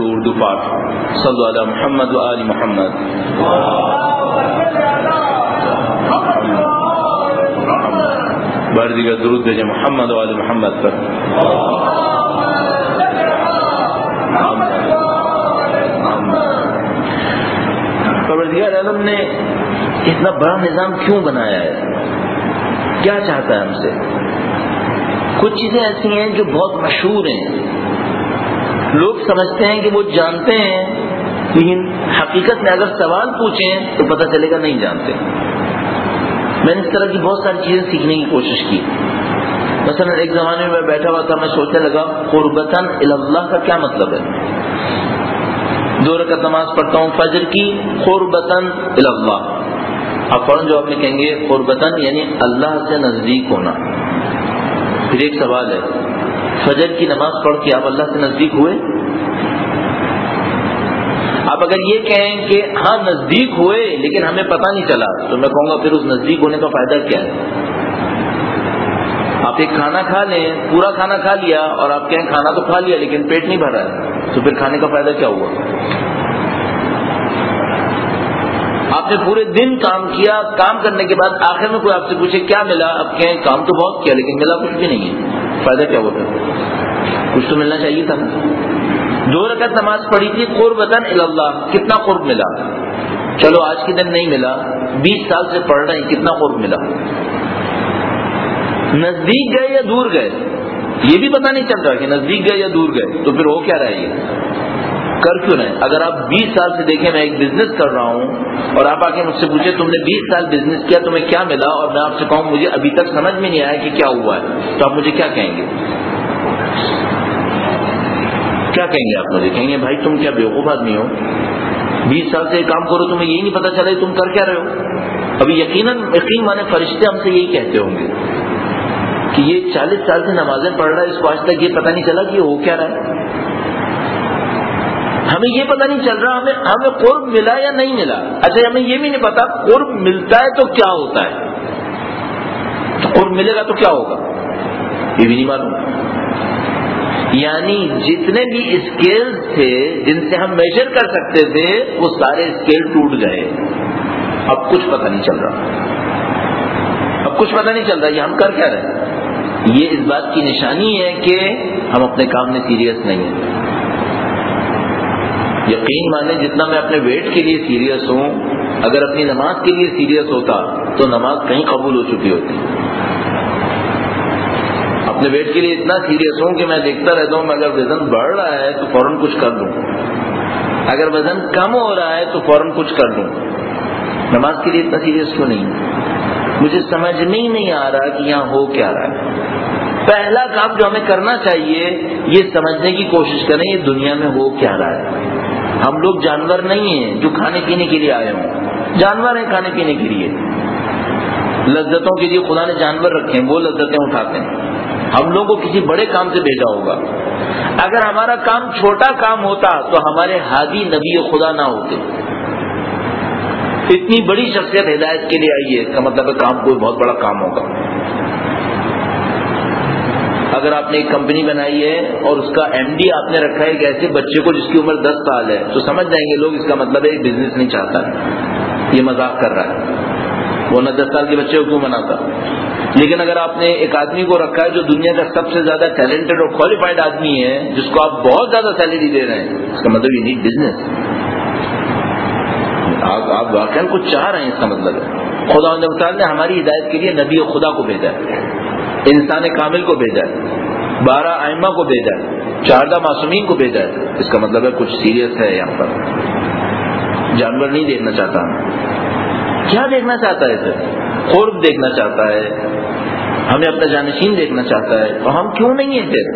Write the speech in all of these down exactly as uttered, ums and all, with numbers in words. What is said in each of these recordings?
اردو پاک صلی اللہ محمد و آل محمد. بار دیگر درود بھیجیں محمد و آل محمد پر. پروردگار عالم نے اتنا بڑا نظام کیوں بنایا ہے؟ کیا چاہتا ہے ہم سے؟ کچھ چیزیں ایسی ہیں جو بہت مشہور ہیں، لوگ سمجھتے ہیں کہ وہ جانتے ہیں، لیکن حقیقت میں اگر سوال پوچھیں تو پتہ چلے گا نہیں جانتے. میں نے اس طرح کی بہت ساری چیزیں سیکھنے کی کوشش کی. مثلا ایک زمانے میں بیٹھا ہوا تھا، میں سوچنے لگا قربتاً الی اللہ کا کیا مطلب ہے. دو رکعت نماز پڑھتا ہوں فجر کی، قربتاً الی اللہ. آپ فوراً جواب میں کہیں گے قربتاً یعنی اللہ سے نزدیک ہونا. پھر ایک سوال ہے، فجر کی نماز پڑھ کے آپ اللہ سے نزدیک ہوئے؟ آپ اگر یہ کہیں کہ ہاں نزدیک ہوئے لیکن ہمیں پتہ نہیں چلا، تو میں کہوں گا پھر اس نزدیک ہونے کا فائدہ کیا ہے؟ آپ ایک کھانا کھا لیں، پورا کھانا کھا لیا، اور آپ کہیں کھانا تو کھا لیا لیکن پیٹ نہیں بھرا ہے، تو پھر کھانے کا فائدہ کیا ہوا؟ آپ نے پورے دن کام کیا، کام کرنے کے بعد آخر میں کوئی آپ سے پوچھے کیا ملا، آپ کہیں کام تو بہت کیا لیکن ملا کچھ بھی نہیں ہے، فائدہ کیا ہوتا؟ کچھ تو ملنا چاہیے تھا. دو رکعت نماز پڑھی تھی قربتاً الی اللہ، کتنا قرب ملا؟ چلو آج کے دن نہیں ملا، بیس سال سے پڑھ رہے ہیں، کتنا قرب ملا؟ نزدیک گئے یا دور گئے یہ بھی پتہ نہیں چل رہا کہ نزدیک گئے یا دور گئے، تو پھر ہو کیا رہا ہے؟ کر کیوں رہے؟ اگر آپ بیس سال سے دیکھیں میں ایک بزنس کر رہا ہوں اور آپ آ کے مجھ سے پوچھیں تم نے بیس سال بزنس کیا تمہیں کیا ملا، اور میں آپ سے کہوں مجھے ابھی تک سمجھ میں نہیں آیا کہ کیا ہوا ہے، تو آپ مجھے کیا کہیں گے؟ کیا کہیں گے آپ مجھے؟ کہیں گے بھائی تم کیا بیوقوف آدمی ہو، بیس سال سے کام کرو تمہیں یہی نہیں پتا چلا تم کر کیا رہے ہو. ابھی یقیناً یقین مانے فرشتے ہم سے یہی کہتے ہوں گے کہ یہ چالیس سال سے نمازیں پڑھ رہا ہے، اس کو آج تک یہ پتہ نہیں چلا کہ یہ ہو کیا رہا ہے. ہمیں یہ پتہ نہیں چل رہا ہمیں ہمیں قرب ملا یا نہیں ملا. اچھا ہمیں یہ بھی نہیں پتا قرب ملتا ہے تو کیا ہوتا ہے، تو قرب ملے گا تو کیا ہوگا یہ بھی نہیں معلوم. یعنی جتنے بھی اسکیل تھے جن سے ہم میجر کر سکتے تھے وہ سارے اسکیل ٹوٹ گئے. اب کچھ پتہ نہیں چل رہا اب کچھ پتہ نہیں چل رہا یہ ہم کر کیا رہے. یہ اس بات کی نشانی ہے کہ ہم اپنے کام میں سیریس نہیں ہیں. یقین مانے جتنا میں اپنے ویٹ کے لیے سیریس ہوں، اگر اپنی نماز کے لیے سیریس ہوتا تو نماز کہیں قبول ہو چکی ہوتی. اپنے ویٹ کے لیے اتنا سیریس ہوں کہ میں دیکھتا رہتا ہوں اگر وزن بڑھ رہا ہے تو فوراً کچھ کر لوں، اگر وزن کم ہو رہا ہے تو فوراً کچھ کر لوں. نماز کے لیے اتنا سیریس کیوں نہیں؟ مجھے سمجھ میں ہی نہیں آ رہا کہ یہاں ہو کیا رہا ہے. پہلا کام جو ہمیں کرنا چاہیے یہ سمجھنے کی کوشش کریں یہ دنیا میں ہو کیا رہا ہے. ہم لوگ جانور نہیں ہیں جو کھانے پینے کے لیے آئے ہوں، جانور ہیں کھانے پینے کے لیے، لذتوں کے لیے خدا نے جانور رکھے ہیں، وہ لذتیں اٹھاتے ہیں. ہم لوگوں کو کسی بڑے کام سے بھیجا ہوگا. اگر ہمارا کام چھوٹا کام ہوتا تو ہمارے ہادی نبی خدا نہ ہوتے. اتنی بڑی شخصیت ہدایت کے لیے آئی ہے، اس کا مطلب ہے کام کوئی بہت بڑا کام ہوگا. اگر آپ نے ایک کمپنی بنائی ہے اور اس کا ایم ڈی آپ نے رکھا ہے ایک ایسے بچے کو جس کی عمر دس سال ہے، تو سمجھ جائیں گے لوگ اس کا مطلب ہے بزنس نہیں چاہتا ہے، یہ مذاق کر رہا ہے، وہ نہ دس سال کے بچے کو کیوں بناتا. لیکن اگر آپ نے ایک آدمی کو رکھا ہے جو دنیا کا سب سے زیادہ ٹیلنٹڈ اور کوالیفائڈ آدمی ہے جس کو آپ بہت زیادہ سیلری دے رہے ہیں، اس کا مطلب یہ نہیں بزنس. آپ آپ واقعا کچھ چاہ رہے ہیں، اس کا مطلب ہے خدا نے ہماری ہدایت کے لیے نبی خدا کو بھیجا ہے، انسان کامل کو بھیجا ہے، بارہ ائمہ کو بھیجا ہے، چاردہ معصومین کو بھیجا ہے. اس کا مطلب ہے کچھ سیریس ہے یہاں پر. جانور نہیں دیکھنا چاہتا. کیا دیکھنا چاہتا ہے؟ سر قرب دیکھنا چاہتا ہے، ہمیں اپنا جانشین دیکھنا چاہتا ہے. تو ہم کیوں نہیں ہیں پھر؟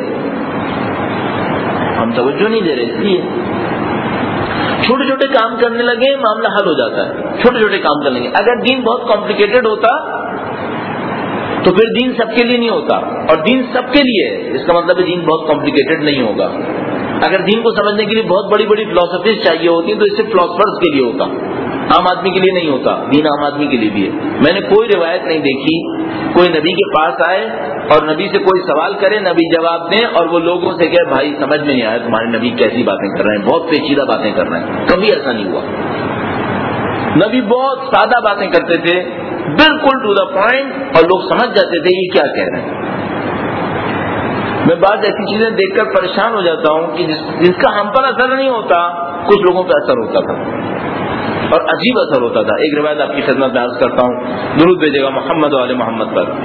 ہم توجہ نہیں دے رہے. اس لیے چھوٹے چھوٹے کام کرنے لگے معاملہ حل ہو جاتا ہے. چھوٹے چھوٹے کام کرنے لگے. اگر دین بہت کمپلیکیٹڈ ہوتا تو پھر دین سب کے لیے نہیں ہوتا، اور دین سب کے لیے اس کا مطلب ہے دین بہت کمپلیکیٹڈ نہیں ہوگا. اگر دین کو سمجھنے کے لیے بہت بڑی بڑی فلاسفیز چاہیے ہوتی تو اس سے فلاسفرز کے لیے ہوتا، عام آدمی کے لیے نہیں ہوتا. دین عام آدمی کے لیے بھی ہے. میں نے کوئی روایت نہیں دیکھی کوئی نبی کے پاس آئے اور نبی سے کوئی سوال کرے، نبی جواب دیں اور وہ لوگوں سے کہے بھائی سمجھ میں نہیں آیا تمہارے نبی کیسی باتیں کر رہے ہیں، بہت پیچیدہ باتیں کر رہے ہیں. کبھی ایسا نہیں ہوا. نبی بہت سادہ باتیں کرتے تھے، بالکل ٹو دا پوائنٹ، اور لوگ سمجھ جاتے تھے یہ کیا کہہ رہے ہیں. میں بعض ایسی چیزیں دیکھ کر پریشان ہو جاتا ہوں کہ جس, جس کا ہم پر اثر نہیں ہوتا کچھ لوگوں پہ اثر ہوتا تھا اور عجیب اثر ہوتا تھا. ایک روایت آپ کی خدمت میں عرض کرتا ہوں، درود بھیجے گا محمد و آل محمد پر.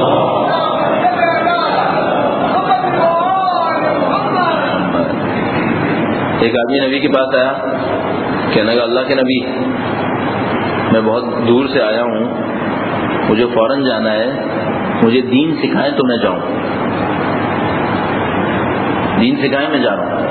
ایک آدمی نبی کے پاس آیا، کہنے لگا اللہ کے نبی میں بہت دور سے آیا ہوں، مجھے فوراً جانا ہے، مجھے دین سکھائیں تو میں جاؤں. دین سکھائیں میں جا رہا ہوں.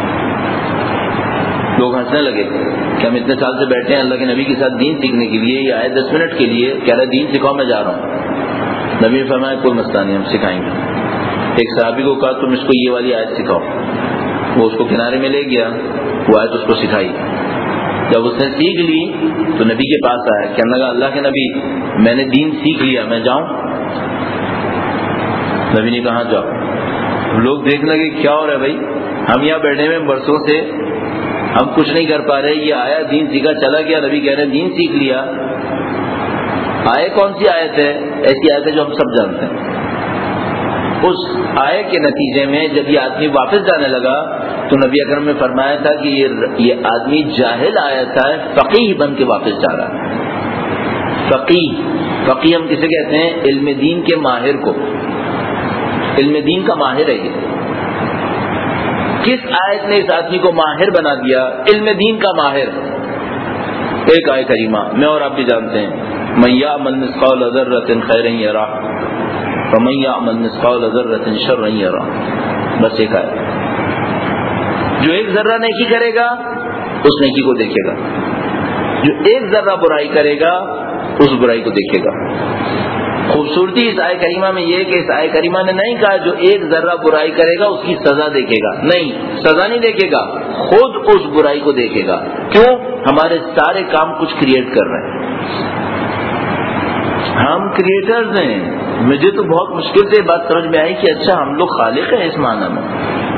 لوگ ہنسنے لگے کہ ہم اتنے سال سے بیٹھے ہیں اللہ کے نبی کے ساتھ دین سیکھنے کے لیے، یہ آئے دس منٹ کے لیے، کہہ رہا ہے دین سکھاؤ میں جا رہا ہوں. نبی نے فرمایا کوئی مسئلہ نہیں، ہم سکھائیں گے. ایک صحابی کو کہا تم اس کو یہ والی آیت سکھاؤ. وہ اس کو کنارے میں لے گیا، وہ آیت اس کو سکھائی. جب اس نے سیکھ لی تو نبی کے پاس آیا، کہنے لگا اللہ کے نبی میں نے دین سیکھ لیا، میں جاؤں؟ نبی نے کہا جاؤ. لوگ دیکھنے لگے کیا ہو رہا ہے بھائی، ہم یہاں بیٹھے ہوئے برسوں سے ہم کچھ نہیں کر پا رہے، یہ آیا دین سیکھا چلا گیا. نبی کہہ رہے ہیں دین سیکھ لیا. آئے کون سی آیت ہے؟ ایسی آیت ہے جو ہم سب جانتے ہیں. اس آئے کے نتیجے میں جب یہ آدمی واپس جانے لگا تو نبی اکرم نے فرمایا تھا کہ یہ یہ آدمی جاہل آیا تھا، فقیہ بن کے واپس جا رہا ہے. فقیہ فقیہ ہم کسے کہتے ہیں؟ علم دین کے ماہر کو. علم دین کا ماہر ہے یہ. کس آیت نے اس آدمی کو ماہر بنا دیا؟ علم دین کا ماہر. ایک آیت کریمہ میں اور آپ بھی جانتے ہیں، من یعمل مثقال ذرۃ خیرا یرہ ومن یعمل مثقال ذرۃ شرا یرہ. بس ایک آیت. جو ایک ذرہ نیکی کرے گا اس نیکی کو دیکھے گا، جو ایک ذرہ برائی کرے گا اس برائی کو دیکھے گا. خوبصورتی اس آئے کریمہ میں یہ کہ اس آئے کریمہ نے نہیں کہا جو ایک ذرہ برائی کرے گا اس کی سزا دیکھے گا. نہیں، سزا نہیں دیکھے گا، خود اس برائی کو دیکھے گا. کیوں؟ ہمارے سارے کام کچھ کریٹ کر رہے ہیں. ہم کریٹرز ہیں. مجھے تو بہت مشکل سے بات سمجھ میں آئی کہ اچھا ہم لوگ خالق ہیں. اس معنی میں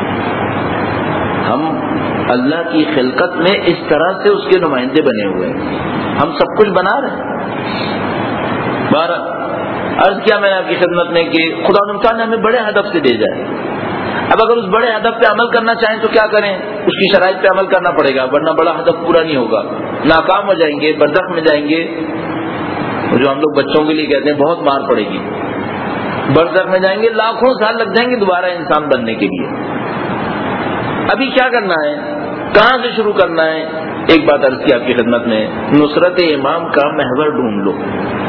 ہم اللہ کی خلقت میں اس طرح سے اس کے نمائندے بنے ہوئے ہیں. ہم سب کچھ بنا رہے ہیں. بارہ عرض کیا میں نے آپ کی خدمت میں کہ خدا تعالیٰ نے ہمیں بڑے ہدف سے بھیجا ہے. اب اگر اس بڑے ہدف پہ عمل کرنا چاہیں تو کیا کریں؟ اس کی شرائط پہ عمل کرنا پڑے گا، ورنہ بڑا ہدف پورا نہیں ہوگا. ناکام ہو جائیں گے، برزخ میں جائیں گے. جو ہم لوگ بچوں کے لیے کہتے ہیں بہت مار پڑے گی. برزخ میں جائیں گے، لاکھوں سال لگ جائیں گے دوبارہ انسان بننے کے لیے. ابھی کیا کرنا ہے؟ کہاں سے شروع کرنا ہے؟ ایک بات عرض کی آپ کی خدمت میں، نصرت امام کا محور ڈھونڈ لو.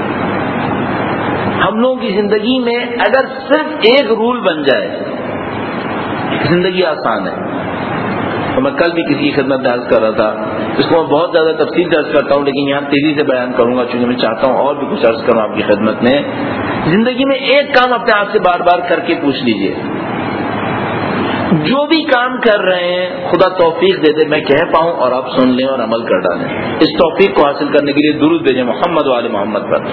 ہم لوگوں کی زندگی میں اگر صرف ایک رول بن جائے زندگی آسان ہے. تو میں کل بھی کسی کی خدمت میں عرض کر رہا تھا، اس کو میں بہت زیادہ تفصیل سے عرض کرتا ہوں لیکن یہاں تیزی سے بیان کروں گا چونکہ میں چاہتا ہوں اور بھی کچھ عرض کروں آپ کی خدمت میں. زندگی میں ایک کام اپنے آپ سے بار بار کر کے پوچھ لیجئے، جو بھی کام کر رہے ہیں خدا توفیق دے دے میں کہہ پاؤں اور آپ سن لیں اور عمل کر ڈالیں. اس توفیق کو حاصل کرنے کے لیے درود بھیجیں محمد و آل محمد پر.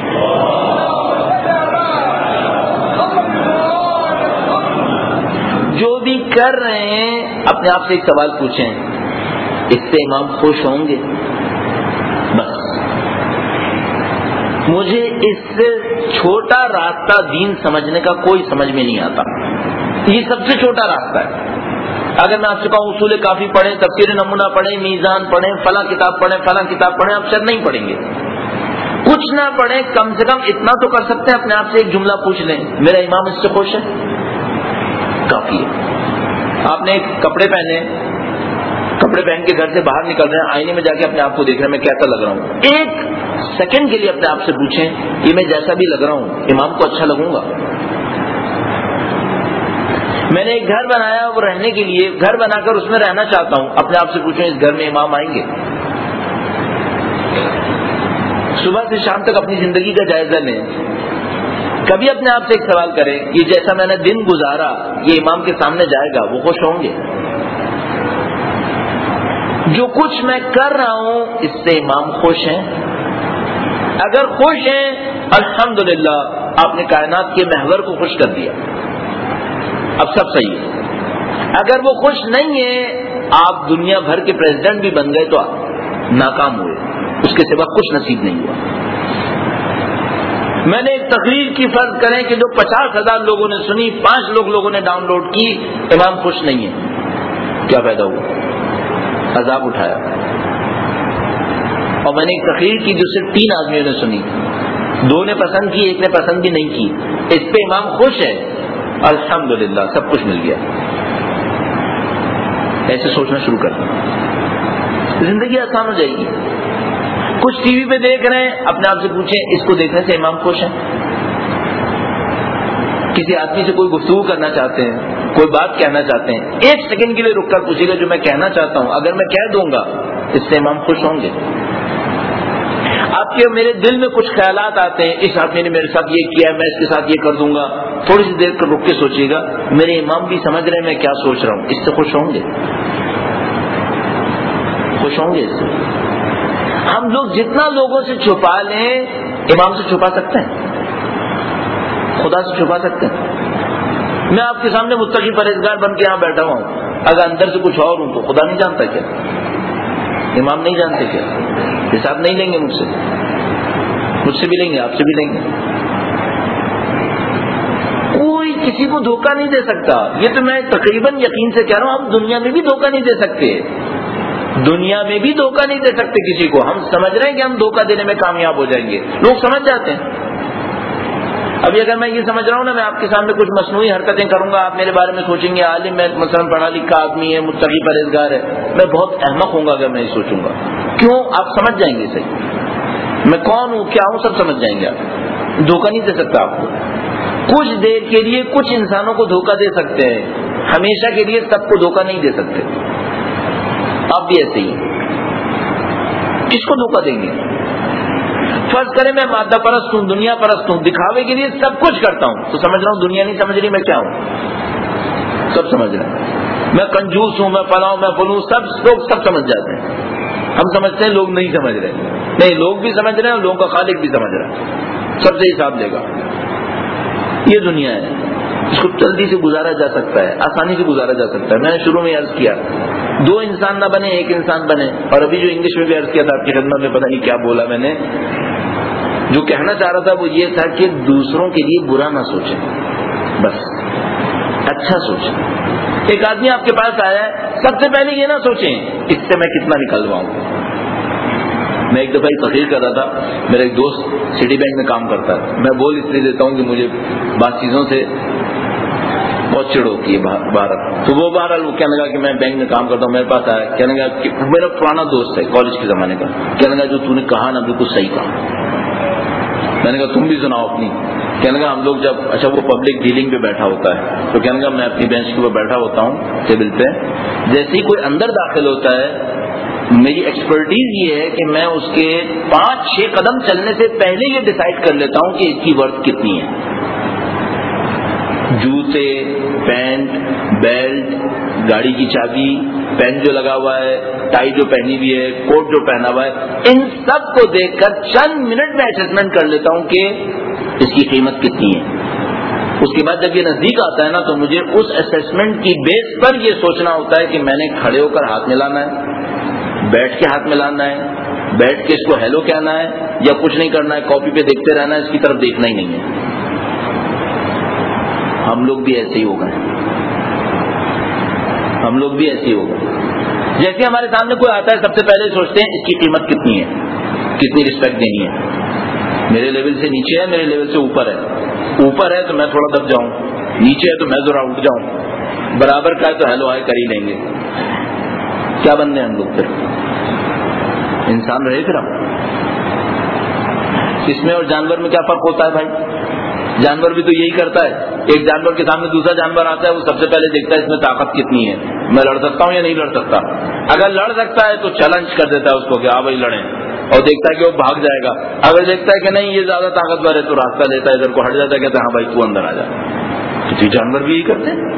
جو بھی کر رہے ہیں اپنے آپ سے ایک سوال پوچھیں، اس سے امام خوش ہوں گے؟ بس مجھے اس سے چھوٹا راستہ دین سمجھنے کا کوئی سمجھ میں نہیں آتا. یہ سب سے چھوٹا راستہ ہے. اگر میں آپ سے کہوں اصول کافی پڑھیں، تفسیر نمونہ پڑھیں، میزان پڑھیں، فلاں کتاب پڑھیں، فلاں کتاب پڑھیں، آپ شاید نہیں پڑھیں گے. کچھ نہ پڑھیں، کم سے کم اتنا تو کر سکتے ہیں اپنے آپ سے ایک جملہ پوچھ لیں، میرا امام اس سے خوش ہے؟ کافی ہے. آپ نے کپڑے پہنے، کپڑے پہن کے گھر سے باہر نکل رہے ہیں، آئینے میں جا کے اپنے آپ کو دیکھ رہے ہیں میں کیسا لگ رہا ہوں. ایک سیکنڈ کے لیے اپنے آپ سے پوچھیں کہ میں جیسا بھی لگ رہا ہوں امام کو اچھا لگوں گا؟ میں نے ایک گھر بنایا وہ رہنے کے لیے، گھر بنا کر اس میں رہنا چاہتا ہوں، اپنے آپ سے پوچھیں اس گھر میں امام آئیں گے؟ صبح سے شام تک اپنی زندگی کا جائزہ لیں. کبھی اپنے آپ سے ایک سوال کریں، یہ جیسا میں نے دن گزارا یہ امام کے سامنے جائے گا، وہ خوش ہوں گے؟ جو کچھ میں کر رہا ہوں اس سے امام خوش ہیں؟ اگر خوش ہیں الحمدللہ آپ نے کائنات کے محور کو خوش کر دیا، اب سب صحیح ہے۔ اگر وہ خوش نہیں ہے، آپ دنیا بھر کے پریزیڈنٹ بھی بن گئے تو ناکام ہوئے، اس کے سوا کچھ نصیب نہیں ہوا۔ میں نے ایک تقریر کی، فرض کریں کہ جو پچاس ہزار لوگوں نے سنی، پانچ لوگ لوگوں نے ڈاؤن لوڈ کی، امام خوش نہیں ہے، کیا فائدہ ہوا؟ عذاب اٹھایا۔ اور میں نے ایک تقریر کی جو صرف تین آدمیوں نے سنی، دو نے پسند کی، ایک نے پسند بھی نہیں کی، اس پہ امام خوش ہے، الحمدللہ سب کچھ مل گیا۔ ایسے سوچنا شروع کر دیں، زندگی آسان ہو جائے گی۔ کچھ ٹی وی پہ دیکھ رہے ہیں، اپنے آپ سے پوچھیں اس کو دیکھنے سے امام خوش ہیں؟ کسی آدمی سے کوئی گفتگو کرنا چاہتے ہیں، کوئی بات کہنا چاہتے ہیں، ایک سیکنڈ کے لیے رک کر پوچھے گا جو میں کہنا چاہتا ہوں اگر میں کہہ دوں گا اس سے امام خوش ہوں گے؟ آپ کے میرے دل میں کچھ خیالات آتے ہیں، اس آدمی نے میرے ساتھ یہ کیا ہے، میں اس کے ساتھ یہ کر دوں گا، تھوڑی سی دیر رک کے سوچیے گا میرے امام بھی سمجھ رہے ہیں میں کیا سوچ رہا ہوں، اس سے خوش ہوں گے؟ خوش ہوں گے اس سے؟ ہم لوگ جتنا لوگوں سے چھپا لیں، امام سے چھپا سکتے ہیں؟ خدا سے چھپا سکتے ہیں؟ میں آپ کے سامنے متقی پرہیزگار بن کے یہاں بیٹھا ہوا ہوں، اگر اندر سے کچھ اور ہوں تو خدا نہیں جانتا کیا؟ امام نہیں جانتے کیا؟ حساب نہیں لیں گے مجھ سے؟ مجھ سے بھی لیں گے، آپ سے بھی لیں گے۔ کوئی کسی کو دھوکہ نہیں دے سکتا، یہ تو میں تقریباً یقین سے کہہ رہا ہوں، ہم دنیا میں بھی دھوکہ نہیں دے سکتے، دنیا میں بھی دھوکہ نہیں دے سکتے کسی کو۔ ہم سمجھ رہے ہیں کہ ہم دھوکہ دینے میں کامیاب ہو جائیں گے، لوگ سمجھ جاتے ہیں۔ ابھی اگر میں یہ سمجھ رہا ہوں نا، میں آپ کے سامنے کچھ مصنوعی حرکتیں کروں گا، آپ میرے بارے میں سوچیں گے عالم ہے، مثلا پڑھا لکھا آدمی ہے، متقی پرہیزگار ہے، میں بہت احمق ہوں گا اگر میں یہ سوچوں گا۔ کیوں؟ آپ سمجھ جائیں گے صحیح میں کون ہوں، کیا ہوں، سب سمجھ جائیں گے۔ آپ دھوکہ نہیں دے سکتا آپ کو، کچھ دیر کے لیے کچھ انسانوں کو دھوکہ دے سکتے ہیں، ہمیشہ کے لیے سب کو دھوکہ نہیں دے سکتے۔ آپ بھی ایسے ہی، کس کو دھوکہ دیں گے؟ فرض کریں میں مادہ پرست ہوں، دنیا پرست ہوں، دکھاوے کے لیے سب کچھ کرتا ہوں، تو سمجھ رہا ہوں دنیا نہیں سمجھ رہی میں کیا ہوں، سب سمجھ رہے ہیں۔ میں کنجوس ہوں، میں فلاں میں فلوں، سب لوگ سب سمجھ جاتے ہیں۔ ہم سمجھتے ہیں لوگ نہیں سمجھ رہے، نہیں، لوگ بھی سمجھ رہے ہیں اور لوگوں کا خالق بھی سمجھ رہا ہے، سب سے حساب لے گا۔ یہ دنیا ہے، اس کو جلدی سے گزارا جا سکتا ہے، آسانی سے گزارا جا سکتا ہے۔ میں نے شروع میں عرض کیا دو انسان نہ بنے، ایک انسان بنے، اور ابھی جو انگلش میں بھی عرض کیا تھا آپ کی خدمت میں، پتہ نہیں کیا بولا میں نے، جو کہنا چاہ رہا تھا وہ یہ تھا کہ دوسروں کے لیے برا نہ سوچیں، بس اچھا سوچیں۔ ایک آدمی آپ کے پاس آیا ہے، سب سے پہلے یہ نہ سوچیں اس سے میں کتنا نکلواؤں۔ میں ایک دفعہ تقریر کر رہا تھا، میرا ایک دوست سٹی بینک میں کام کرتا ہے، میں بول اس لیے دیتا ہوں کہ مجھے بعض چیزوں سے بہت چڑ ہوتی ہے باہر، تو وہ بہرحال وہ کہنے لگا کہ میں بینک میں کام کرتا ہوں، میرے پاس آیا، کہنے لگا کہ میرا پرانا دوست ہے کالج کے زمانے کا، کہنے لگا جو تو نے کہا نا بالکل صحیح کہا۔ میں نے کہا تم بھی سناؤ اپنی۔ کہنے لگا ہم لوگ جب اچھا وہ پبلک ڈیلنگ پہ بیٹھا ہوتا ہے تو کہنے لگا میں اپنی بینچ کے اوپر بیٹھا ہوتا ہوں ٹیبل پہ، جیسے ہی کوئی اندر داخل ہوتا ہے میری ایکسپرٹیز یہ ہے کہ میں اس کے پانچ چھ قدم چلنے سے پہلے یہ ڈیسائیڈ کر لیتا ہوں کہ اس کی ورتھ کتنی ہے۔ جوتے، پینٹ، بیلٹ، گاڑی کی چابی، پین جو لگا ہوا ہے، ٹائی جو پہنی ہوئی ہے، کوٹ جو پہنا ہوا ہے، ان سب کو دیکھ کر چند منٹ میں اسسمنٹ کر لیتا ہوں کہ اس کی قیمت کتنی ہے۔ اس کے بعد جب یہ نزدیک آتا ہے نا تو مجھے اس اسسمنٹ کی بیس پر یہ سوچنا ہوتا ہے کہ میں نے کھڑے ہو کر ہاتھ ملانا ہے، بیٹھ کے ہاتھ ملانا ہے، بیٹھ کے اس کو ہیلو کہنا ہے، یا کچھ نہیں کرنا ہے، کاپی پہ دیکھتے رہنا ہے، اس کی طرف دیکھنا ہی نہیں ہے۔ ہم لوگ بھی ایسے ہی ہو گئے، ہم لوگ بھی ایسے ہی ہو گئے۔ جیسے ہمارے سامنے کوئی آتا ہے سب سے پہلے سوچتے ہیں اس کی قیمت کتنی ہے، کتنی رسپیکٹ دینی ہے، میرے لیول سے نیچے ہے، میرے لیول سے اوپر ہے، اوپر ہے تو میں تھوڑا دب جاؤں، نیچے ہے تو میں ذرا اٹھ جاؤں، برابر کا ہے تو ہیلو ہائی کر ہی لیں گے۔ کیا بننے ہم لوگ پھر؟ انسان رہے پھر ہم؟ اس میں اور جانور میں کیا فرق ہوتا ہے بھائی؟ جانور بھی تو یہی کرتا ہے، ایک جانور کے سامنے دوسرا جانور آتا ہے، وہ سب سے پہلے دیکھتا ہے اس میں طاقت کتنی ہے، میں لڑ سکتا ہوں یا نہیں لڑ سکتا۔ اگر لڑ سکتا ہے تو چیلنج کر دیتا ہے اس کو کہ ہاں بھائی لڑیں، اور دیکھتا ہے کہ وہ بھاگ جائے گا۔ اگر دیکھتا ہے کہ نہیں یہ زیادہ طاقتور ہے تو راستہ لیتا ہے، ادھر کو ہٹ جاتا ہے، کہتا ہے ہاں بھائی تو اندر آ جا۔ تو جانور بھی یہی کرتے ہیں۔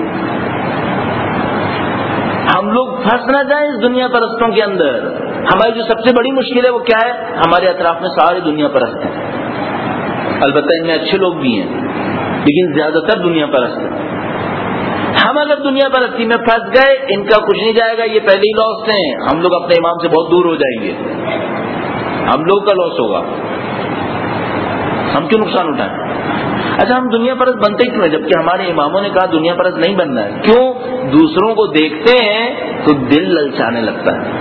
ہم لوگ پھنس نہ جائیں اس دنیا پرستوں کے اندر۔ ہماری جو سب سے بڑی مشکل ہے وہ کیا ہے؟ ہمارے اطراف میں ساری دنیا پرست ہیں، البتہ ان میں اچھے لوگ بھی ہیں لیکن زیادہ تر دنیا پرست ہیں. ہم اگر دنیا پرستی میں پھنس گئے ان کا کچھ نہیں جائے گا, یہ پہلے ہی لاس ہیں, ہم لوگ اپنے امام سے بہت دور ہو جائیں گے, ہم لوگ کا لاس ہوگا, ہم کیوں نقصان اٹھائیں. اچھا ہم دنیا پرست بنتے کیوں ہیں جبکہ ہمارے اماموں نے کہا دنیا پرست نہیں بننا ہے؟ کیوں؟ دوسروں کو دیکھتے ہیں تو دل للچانے لگتا ہے,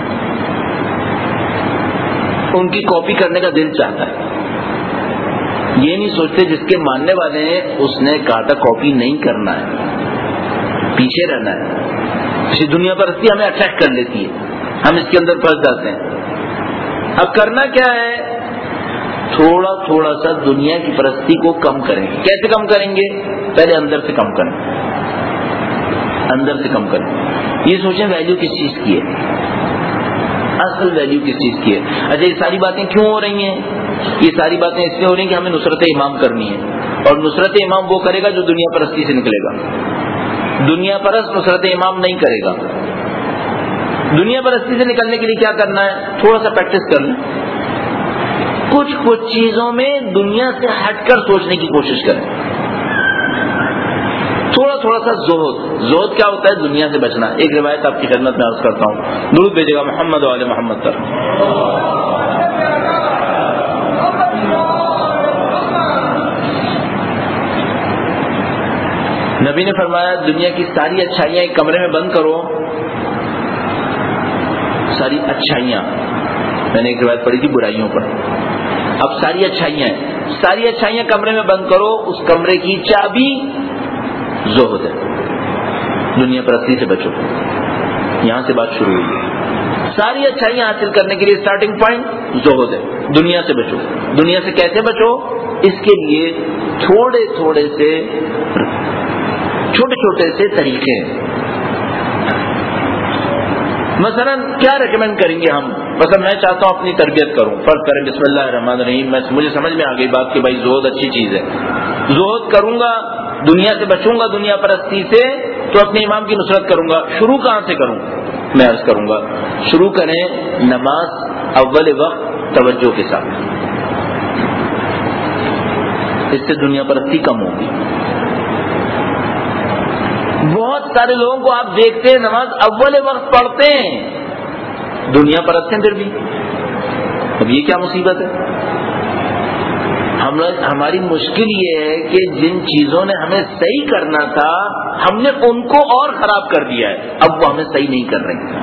ان کی کاپی کرنے کا دل چاہتا ہے. یہ نہیں سوچتے جس کے ماننے والے ہیں اس نے کہا تھا کاپی نہیں کرنا ہے, پیچھے رہنا ہے. اسی دنیا پرستی ہمیں اٹیک کر لیتی ہے, ہم اس کے اندر پھنس جاتے ہیں. اب کرنا کیا ہے؟ تھوڑا تھوڑا سا دنیا کی پرستی کو کم کریں گے. کیسے کم کریں گے؟ پہلے اندر سے کم کریں, اندر سے کم کریں. یہ سوچیں ویلیو کس چیز کی ہے, اصل ویلیو کس چیز کی ہے. اچھا یہ ساری باتیں کیوں ہو رہی ہیں؟ یہ ساری باتیں اس لیے ہو رہی ہیں کہ ہمیں نصرت امام کرنی ہے, اور نصرت امام وہ کرے گا جو دنیا پرستی سے نکلے گا. دنیا پرست نصرت امام نہیں کرے گا. دنیا پرستی سے نکلنے کے لیے کیا کرنا ہے؟ تھوڑا سا پریکٹس کر لیں. کچھ کچھ چیزوں میں دنیا سے ہٹ کر سوچنے کی کوشش کریں. تھوڑا تھوڑا سا زہد. زہد کیا ہوتا ہے؟ دنیا سے بچنا. ایک روایت آپ کی خدمت میں عرض کرتا ہوں, درود بھیجے گا محمد و آل محمد پر. نبی نے فرمایا دنیا کی ساری اچھائیاں ایک کمرے میں بند کرو. ساری اچھائیاں, میں نے ایک روایت پڑھی تھی برائیوں پر, اب ساری اچھائیاں ہیں, ساری اچھائیاں کمرے میں بند کرو. اس کمرے کی چابی زہد ہے, دنیا پرستی سے بچو. یہاں سے بات شروع ہوئی. ساری اچھائیاں حاصل کرنے کے لیے اسٹارٹنگ پوائنٹ زہد ہے, دنیا سے بچو. دنیا سے کیسے بچو؟ اس کے لیے تھوڑے تھوڑے سے چھوٹے چھوٹے سے طریقے ہیں. مثلا کیا ریکمینڈ کریں گے ہم؟ مثلا میں چاہتا ہوں اپنی تربیت کروں, فرض کریں بسم اللہ الرحمن الرحیم, میں مجھے سمجھ میں آ گئی بات کہ بھائی زہد اچھی چیز ہے, زہد کروں گا, دنیا سے بچوں گا, دنیا پرستی سے, تو اپنے امام کی نصرت کروں گا. شروع کہاں سے کروں؟ میں عرض کروں گا شروع کریں نماز اول وقت توجہ کے ساتھ, اس سے دنیا پرستی کم ہوگی. بہت سارے لوگوں کو آپ دیکھتے ہیں نماز اول وقت پڑھتے ہیں, دنیا پرست ہیں پھر بھی. اب یہ کیا مصیبت ہے؟ ہم ہماری مشکل یہ ہے کہ جن چیزوں نے ہمیں صحیح کرنا تھا ہم نے ان کو اور خراب کر دیا ہے, اب وہ ہمیں صحیح نہیں کر رہے.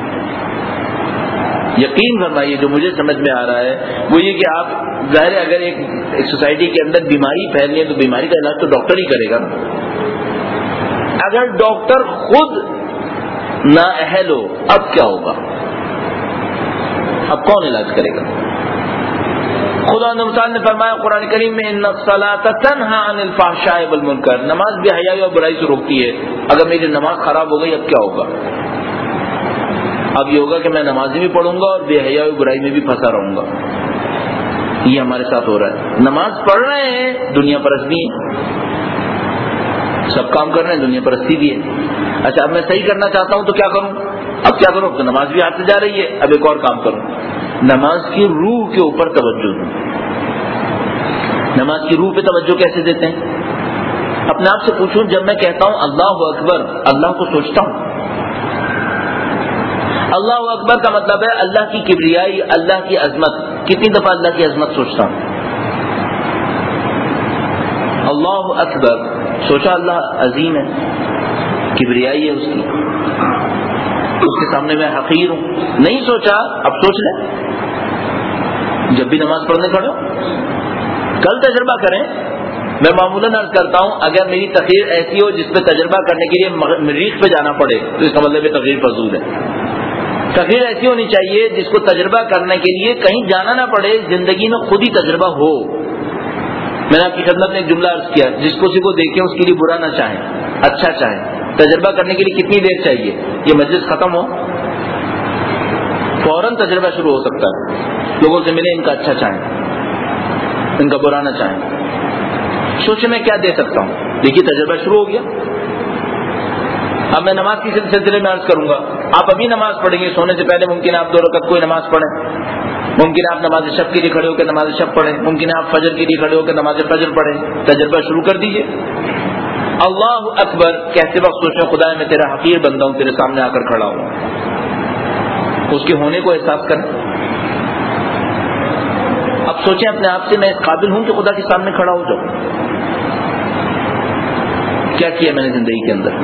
یقین فرمائیے جو مجھے سمجھ میں آ رہا ہے وہ یہ کہ آپ ظاہر ہے اگر ایک, ایک سوسائٹی کے اندر بیماری پھیلنی ہے تو بیماری کا علاج تو ڈاکٹر ہی کرے گا. اگر ڈاکٹر خود نااہل ہو اب کیا ہوگا؟ اب کون علاج کرے گا؟ خدا نے فرمایا قرآن کریم میں ان الصلاۃ تنہی عن الفحشاء والمنکر, نماز بھی حیائی اور برائی سے روکتی ہے. اگر میری نماز خراب ہو گئی اب کیا ہوگا؟ اب یہ ہوگا کہ میں نمازی بھی پڑھوں گا اور بے حیائی اور برائی میں بھی پھنسا رہوں گا. یہ ہمارے ساتھ ہو رہا ہے. نماز پڑھ رہے ہیں, دنیا پرست بھی ہیں, سب کام کر رہے ہیں, دنیا پرستی بھی ہے. اچھا اب میں صحیح کرنا چاہتا ہوں تو کیا کروں؟ اب کیا کروں؟ تو نماز بھی ہاتھ سے جا رہی ہے, اب ایک اور کام کروں, نماز کی روح کے اوپر توجہ دوں. نماز کی روح پہ توجہ کیسے دیتے ہیں؟ اپنے آپ سے پوچھوں, جب میں کہتا ہوں اللہ اکبر, اللہ کو سوچتا ہوں. اللہ اکبر کا مطلب ہے اللہ کی کبریائی, اللہ کی عظمت. کتنی دفعہ اللہ کی عظمت سوچتا ہوں؟ اللہ اکبر سوچا اللہ عظیم ہے, کبریائی ہے اس کی, اس کے سامنے میں حقیر ہوں. نہیں سوچا, اب سوچ لیں. جب بھی نماز پڑھنے کھڑے کل تجربہ کریں. میں معمولاً عرض کرتا ہوں اگر میری تقریر ایسی ہو جس پہ تجربہ کرنے کے لیے مریخ پہ جانا پڑے تو اس کا مطلب یہ تقریر فضول ہے. تقریر ایسی ہونی چاہیے جس کو تجربہ کرنے کے لیے کہیں جانا نہ پڑے, زندگی میں خود ہی تجربہ ہو. میں نے آپ کی خدمت میں ایک جملہ عرض کیا, جس کو کسی کو دیکھیں اس کے لیے برا نہ چاہیں, اچھا چاہیں. تجربہ کرنے کے لیے کتنی دیر چاہیے؟ یہ مجلس ختم ہو فوراً تجربہ شروع ہو سکتا ہے. لوگوں سے ملیں, ان کا اچھا چاہیں, ان کا برا نہ چاہیں. سوچے میں کیا دے سکتا ہوں. دیکھیے تجربہ شروع ہو گیا. اب میں نماز کے سلسلے میں عرض کروں گا, آپ ابھی نماز پڑھیں گے, سونے سے پہلے ممکن ہے آپ دو رکعت کوئی نماز پڑھیں, ممکن ہے آپ نماز شب کے لیے کھڑے ہو کے نماز شب پڑھیں، ممکن ہے آپ فجر کے لیے کھڑے ہو کے نماز فجر پڑھیں. تجربہ شروع کر دیجئے. اللہ اکبر کہتے وقت سوچیں خدا میں تیرا حقیر بندہ ہوں، تیرے سامنے آ کر کھڑا ہوں، اس کے ہونے کو احساس کریں. اب سوچیں اپنے آپ سے میں اس قابل ہوں کہ خدا کے سامنے کھڑا ہو جاؤں. کیا کیا میں نے زندگی کے اندر؟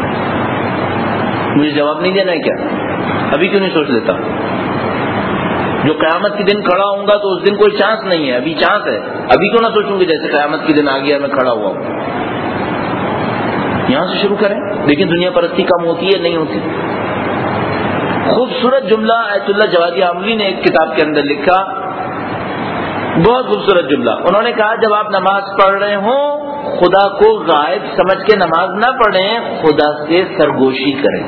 مجھے جواب نہیں دینا ہے کیا؟ ابھی کیوں نہیں سوچ لیتا؟ جو قیامت کے دن کھڑا ہوں گا تو اس دن کوئی چانس نہیں ہے، ابھی چانس ہے. ابھی کیوں نہ سوچوں کہ جیسے قیامت کے دن آ گیا میں کھڑا ہوا ہوں. یہاں سے شروع کریں. لیکن دنیا پرستی کم ہوتی ہے نہیں ہوتی. خوبصورت جملہ آیت اللہ جوادی عاملی نے ایک کتاب کے اندر لکھا، بہت خوبصورت جملہ. انہوں نے کہا جب آپ نماز پڑھ رہے ہوں خدا کو غائب سمجھ کے نماز نہ پڑھیں، خدا سے سرگوشی کریں.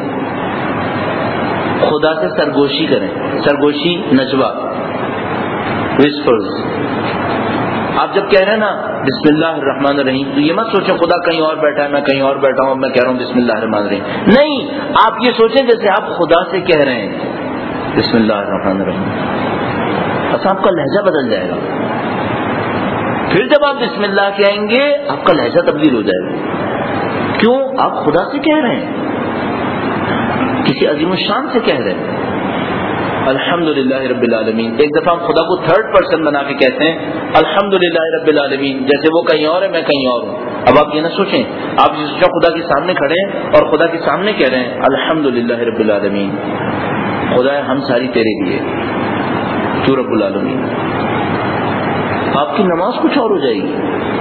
خدا سے سرگوشی کریں. سرگوشی نجوا، وسپرز. آپ جب کہہ رہے ہیں نا بسم اللہ الرحمن الرحیم تو یہ مت سوچیں خدا کہیں اور بیٹھا ہے میں کہیں اور بیٹھا ہوں، میں کہہ رہا ہوں بسم اللہ الرحمن الرحیم. نہیں، آپ یہ سوچیں جیسے آپ خدا سے کہہ رہے ہیں بسم اللہ الرحمن الرحیم. بس آپ کا لہجہ بدل جائے گا. پھر جب آپ بسم اللہ کہیں گے آپ کا لہجہ تبدیل ہو جائے گا. کیوں؟ آپ خدا سے کہہ رہے ہیں، کسی عظیم الشان سے کہہ رہے ہیں. الحمدللہ رب العالمین. ایک دفعہ ہم خدا کو تھرڈ پرسن بنا کے کہتے ہیں الحمدللہ رب العالمین، جیسے وہ کہیں اور ہے میں کہیں اور ہوں. اب آپ یہ نہ سوچیں، آپ یہ سوچیں خدا کے سامنے کھڑے ہیں اور خدا کے سامنے کہہ رہے ہیں الحمدللہ رب العالمین. خدا ہم ساری تیرے لیے، تو رب العالمین. آپ کی نماز کچھ اور ہو جائے گی،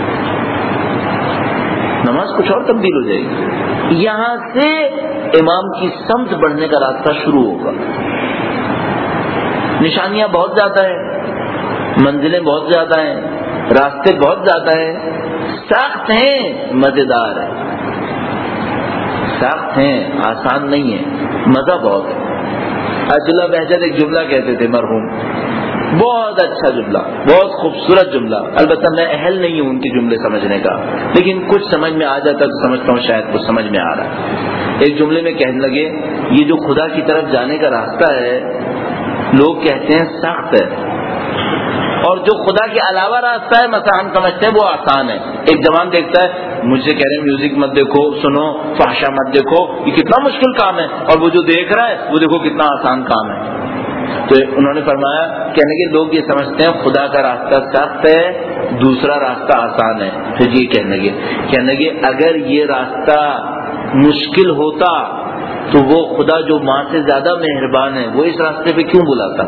نماز کچھ اور تبدیل ہو جائے گی. یہاں سے امام کی سمت بڑھنے کا راستہ شروع ہوگا. نشانیاں بہت زیادہ ہیں، منزلیں بہت زیادہ ہیں، راستے بہت زیادہ ہیں، سخت ہیں مزیدار ہیں. سخت ہیں آسان نہیں ہے، مزہ بہت ہے. عبداللہ بہجت ایک جملہ کہتے تھے مرحوم، بہت اچھا جملہ، بہت خوبصورت جملہ. البتہ میں اہل نہیں ہوں ان کے جملے سمجھنے کا، لیکن کچھ سمجھ میں آ جاتا تو سمجھتا ہوں شاید کچھ سمجھ میں آ رہا ہے. ایک جملے میں کہنے لگے یہ جو خدا کی طرف جانے کا راستہ ہے لوگ کہتے ہیں سخت ہے، اور جو خدا کے علاوہ راستہ ہے مثلا ہم سمجھتے ہیں وہ آسان ہے. ایک جوان دیکھتا ہے مجھ سے کہہ رہے ہیں میوزک مت دیکھو، سنو، فحشا مت دیکھو، یہ کتنا مشکل کام ہے، اور وہ جو دیکھ رہا ہے وہ دیکھو کتنا آسان کام ہے. تو انہوں نے فرمایا کہنے کے لوگ یہ سمجھتے ہیں خدا کا راستہ سخت ہے، دوسرا راستہ آسان ہے. پھر یہ کہنے لگے کہنے لگے اگر یہ راستہ مشکل ہوتا تو وہ خدا جو ماں سے زیادہ مہربان ہے وہ اس راستے پہ کیوں بلاتا؟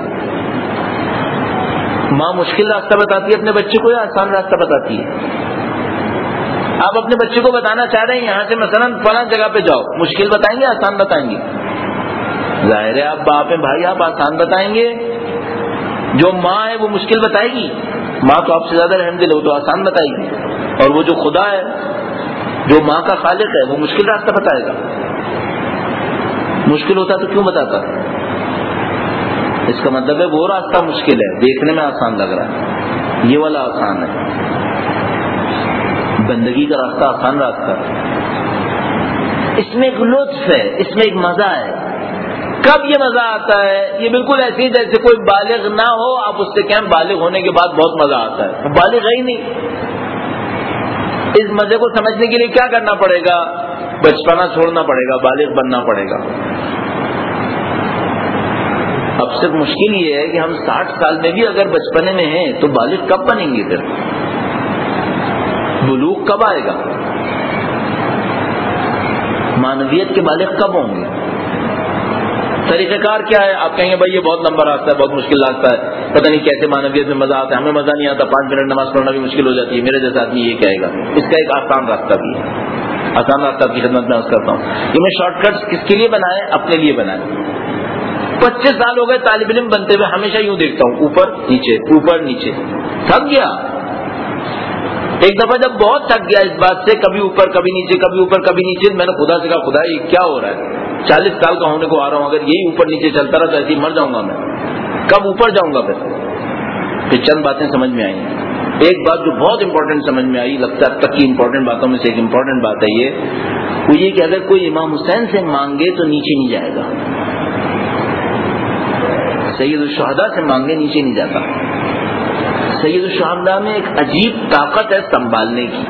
ماں مشکل راستہ بتاتی ہے اپنے بچے کو یا آسان راستہ بتاتی ہے؟ آپ اپنے بچے کو بتانا چاہ رہے ہیں یہاں سے مثلا فلاں جگہ پہ جاؤ، مشکل بتائیں گے آسان بتائیں گے؟ ظاہر ہے آپ باپ ہیں بھائی، آپ آسان بتائیں گے. جو ماں ہے وہ مشکل بتائے گی. ماں تو آپ سے زیادہ رحم دل، وہ تو آسان بتائے گی. اور وہ جو خدا ہے جو ماں کا خالق ہے وہ مشکل راستہ بتائے گا. مشکل ہوتا تو کیوں بتاتا؟ اس کا مطلب ہے وہ راستہ مشکل ہے، دیکھنے میں آسان لگ رہا ہے، یہ والا آسان ہے. بندگی کا راستہ آسان راستہ ہے. اس میں ایک لطف ہے، اس میں ایک مزہ ہے. کب یہ مزہ آتا ہے؟ یہ بالکل ایسی جیسے کوئی بالغ نہ ہو، آپ اس سے کہیں بالغ ہونے کے بعد بہت مزہ آتا ہے. وہ بالغ ہے ہی نہیں. اس مزے کو سمجھنے کے لیے کیا کرنا پڑے گا؟ بچپنا چھوڑنا پڑے گا، بالغ بننا پڑے گا. اب صرف مشکل یہ ہے کہ ہم ساٹھ سال میں بھی اگر بچپنے میں ہیں تو بالغ کب بنیں گے؟ پھر بلوغ کب آئے گا؟ معنویت کے بالغ کب ہوں گے؟ طریقہ کار کیا ہے؟ آپ کہیں گے بھائی یہ بہت لمبا راستہ ہے، بہت مشکل راستہ ہے، پتہ نہیں کیسے معنویت میں مزہ آتا ہے. ہمیں مزہ نہیں آتا، پانچ منٹ نماز پڑھنا بھی مشکل ہو جاتی ہے. میرے جیسا آدمی یہ کہے گا. اس کا ایک آسان راستہ بھی ہے. آسان راستہ کی خدمت میں عرض کرتا ہوں. یہ میں شارٹ کٹس کس کے لیے بنائے؟ اپنے لیے بنائے. پچیس سال ہو گئے طالب علم بنتے ہوئے، ہمیشہ یوں دیکھتا ہوں اوپر نیچے اوپر نیچے. تھک گیا. ایک دفعہ جب بہت تھک گیا اس بات سے، کبھی اوپر کبھی نیچے کبھی اوپر کبھی نیچے، میں نے خدا سے کہا خدا یہ کیا ہو رہا ہے؟ چالیس سال کا ہونے کو آ رہا ہوں، اگر یہی اوپر نیچے چلتا رہا تو ایسے ہی مر جاؤں گا میں. کب اوپر جاؤں گا؟ پھر پھر چند باتیں سمجھ میں آئیں. ایک بات جو بہت امپورٹنٹ سمجھ میں آئی، لگتا ہے اب تک کی امپورٹنٹ باتوں میں سے ایک امپورٹنٹ بات ہے یہ، وہ یہ کہ اگر کوئی امام حسین سے مانگے تو نیچے نہیں جائے گا. سید الشہداء سے مانگے نیچے نہیں جاتا. سید الشہداء میں ایک عجیب طاقت ہے سنبھالنے کی.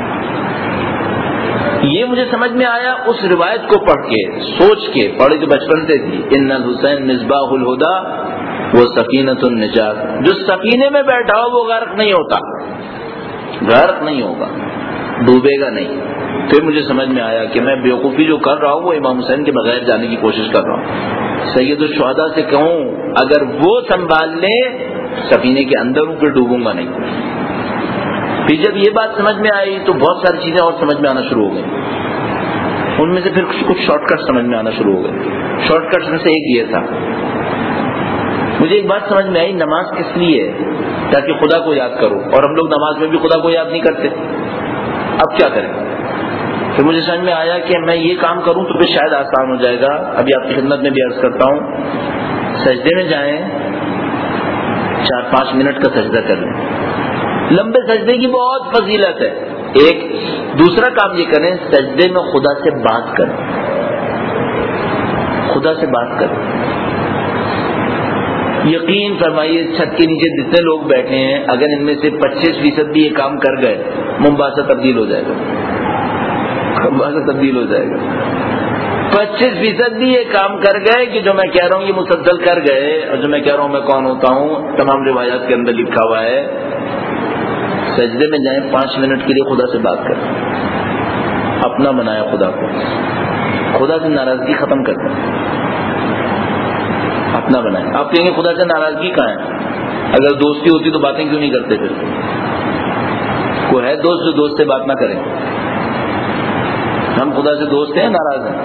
یہ مجھے سمجھ میں آیا اس روایت کو پڑھ کے, سوچ کے, پڑھی تو بچپن سے تھی, ان الحسین مصباح الہدا وہ سکینۃ النجات. جو سکینے میں بیٹھا ہو وہ غرق نہیں ہوتا, غرق نہیں ہوگا, ڈوبے گا نہیں. پھر مجھے سمجھ میں آیا کہ میں بیوقوفی جو کر رہا ہوں وہ امام حسین کے بغیر جانے کی کوشش کر رہا ہوں. سید الشہداء سے کہوں اگر وہ سنبھال لے سفینے کے اندر ہوں پھر ڈوبوں گا نہیں. پھر جب یہ بات سمجھ میں آئی تو بہت ساری چیزیں اور سمجھ میں آنا شروع ہو گئی. ان میں سے پھر کچھ شارٹ کٹ سمجھ میں آنا شروع ہو گئے. شارٹ کٹ میں سے ایک یہ تھا, مجھے ایک بات سمجھ میں آئی, نماز کس لیے ہے؟ تاکہ خدا کو یاد کرو, اور ہم لوگ نماز میں بھی خدا کو یاد نہیں کرتے. اب کیا کریں؟ پھر مجھے سمجھ میں آیا کہ میں یہ کام کروں تو پھر شاید آسان ہو جائے گا. ابھی آپ کی خدمت میں بھی عرض کرتا ہوں, سجدے میں جائیں, چار پانچ منٹ کا سجدہ کر لیں. لمبے سجدے کی بہت فضیلت ہے. ایک دوسرا کام یہ کریں, سجدے میں خدا سے بات کریں, خدا سے بات کریں. یقین فرمائیے چھت کے نیچے جتنے لوگ بیٹھے ہیں اگر ان میں سے پچیس فیصد بھی یہ کام کر گئے ممباسا تبدیل ہو جائے گا, ممباسا تبدیل ہو جائے گا. پچیس فیصد بھی یہ کام کر گئے کہ جو میں کہہ رہا ہوں یہ مسلسل کر گئے, اور جو میں کہہ رہا ہوں میں کون ہوتا ہوں تمام روایات کے اندر لکھا ہوا ہے. سجدے میں جائیں, پانچ منٹ کے لیے خدا سے بات کریں, اپنا بنایا خدا کو, خدا سے ناراضگی ختم کر دیں, اپنا بنائیں. آپ کہیں گے خدا سے ناراضگی کہاں ہے؟ اگر دوستی ہوتی تو باتیں کیوں نہیں کرتے؟ پھر کوئی ہے دوست جو دوست سے بات نہ کرے؟ ہم خدا سے دوست ہیں, ناراض ہیں؟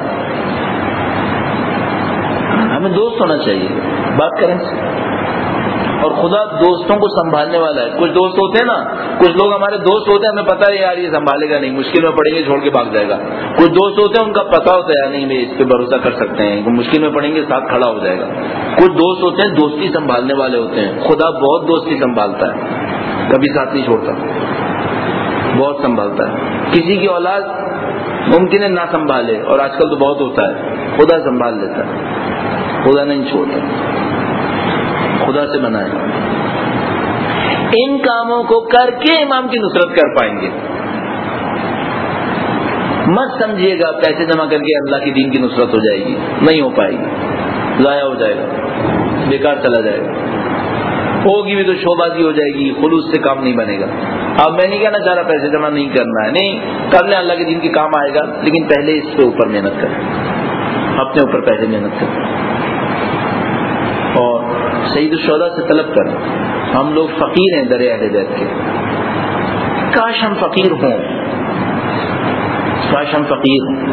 ہمیں دوست ہونا چاہیے, بات کریں. اور خدا دوستوں کو سنبھالنے والا ہے. کچھ دوست ہوتے ہیں نا, کچھ لوگ ہمارے دوست ہوتے ہیں, ہمیں پتا ہے یار یہ سنبھالے گا نہیں, مشکل میں پڑیں گے چھوڑ کے بھاگ جائے گا. کچھ دوست ہوتے ہیں ان کا پتا ہوتا ہے نہیں اس پہ بھروسہ کر سکتے ہیں, مشکل میں پڑیں گے ساتھ کھڑا ہو جائے گا. کچھ دوست ہوتے ہیں دوستی سنبھالنے والے ہوتے ہیں. خدا بہت دوستی سنبھالتا ہے, کبھی ساتھ نہیں چھوڑتا, بہت سنبھالتا ہے. کسی کی اولاد ممکن ہے نہ سنبھالے, اور آج کل تو بہت ہوتا ہے, خدا سنبھال لیتا ہے, خدا نہیں چھوڑتا. خدا سے بنائیں. ان کاموں کو کر کے امام کی نصرت کر پائیں گے. مت سمجھیے گا پیسے جمع کر کے اللہ کے دین کی نصرت ہو جائے گی, نہیں ہو پائے گی, ضائع ہو جائے گا, بیکار چلا جائے گا. ہوگی بھی تو شو بازی ہو جائے گی, خلوص سے کام نہیں بنے گا. اب میں نہیں کہنا چاہ رہا پیسے جمع نہیں کرنا ہے, نہیں کر لیں, اللہ کے دین کی کام آئے گا, لیکن پہلے اس کے اوپر محنت کریں, اپنے اوپر پہلے محنت کریں. اور سید الشہداء سے طلب کریں. ہم لوگ فقیر ہیں در اہل بیت کے, کاش ہم فقیر ہوں, کاش ہم فقیر ہوں.